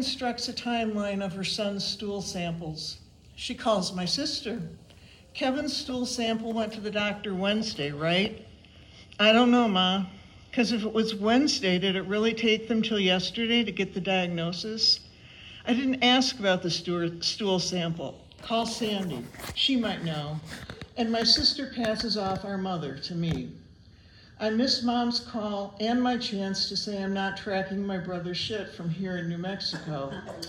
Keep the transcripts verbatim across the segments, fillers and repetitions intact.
constructs a timeline of her son's stool samples. She calls my sister. Kevin's stool sample went to the doctor Wednesday, right? I don't know, Ma. Because if it was Wednesday, did it really take them till yesterday to get the diagnosis? I didn't ask about the stool sample. Call Sandy. She might know. And my sister passes off our mother to me. I miss Mom's call and my chance to say I'm not tracking my brother's shit from here in New Mexico.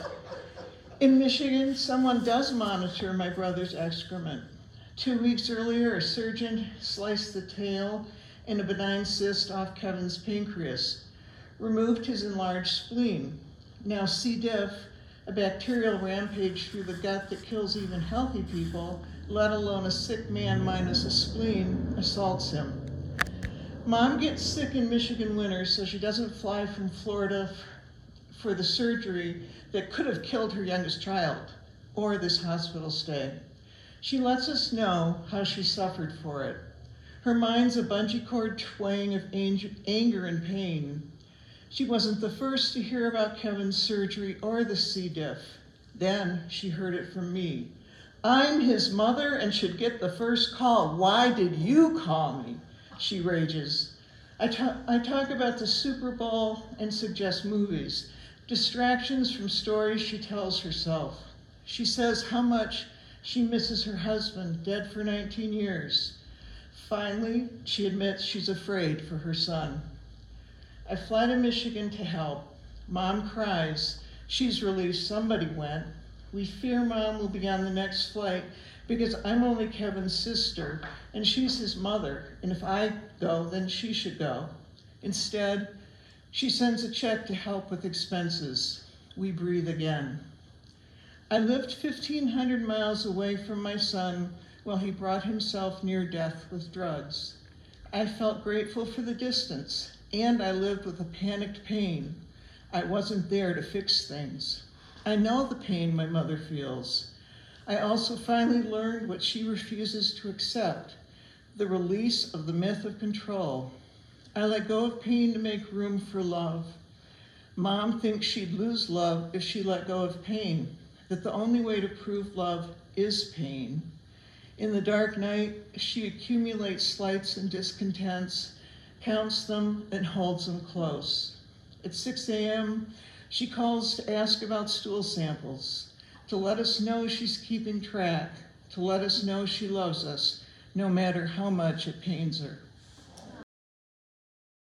In Michigan, someone does monitor my brother's excrement. Two weeks earlier, a surgeon sliced the tail and a benign cyst off Kevin's pancreas, removed his enlarged spleen. Now C. diff, a bacterial rampage through the gut that kills even healthy people, let alone a sick man minus a spleen, assaults him. Mom gets sick in Michigan winter, so she doesn't fly from Florida f- for the surgery that could have killed her youngest child, or this hospital stay. She lets us know how she suffered for it. Her mind's a bungee cord twang of anger and pain. She wasn't the first to hear about Kevin's surgery or the C. diff. Then she heard it from me. I'm his mother and should get the first call. Why did you call me? She rages. I, ta- I talk about the Super Bowl and suggest movies, distractions from stories she tells herself. She says how much she misses her husband, dead for nineteen years. Finally, she admits she's afraid for her son. I fly to Michigan to help. Mom cries. She's relieved somebody went. We fear Mom will be on the next flight because I'm only Kevin's sister and she's his mother, and if I go, then she should go. Instead, she sends a check to help with expenses. We breathe again. I lived fifteen hundred miles away from my son while he brought himself near death with drugs. I felt grateful for the distance, and I lived with a panicked pain. I wasn't there to fix things. I know the pain my mother feels. I also finally learned what she refuses to accept, the release of the myth of control. I let go of pain to make room for love. Mom thinks she'd lose love if she let go of pain, that the only way to prove love is pain. In the dark night, she accumulates slights and discontents, counts them, and holds them close. At six a.m., she calls to ask about stool samples, to let us know she's keeping track, to let us know she loves us, no matter how much it pains her.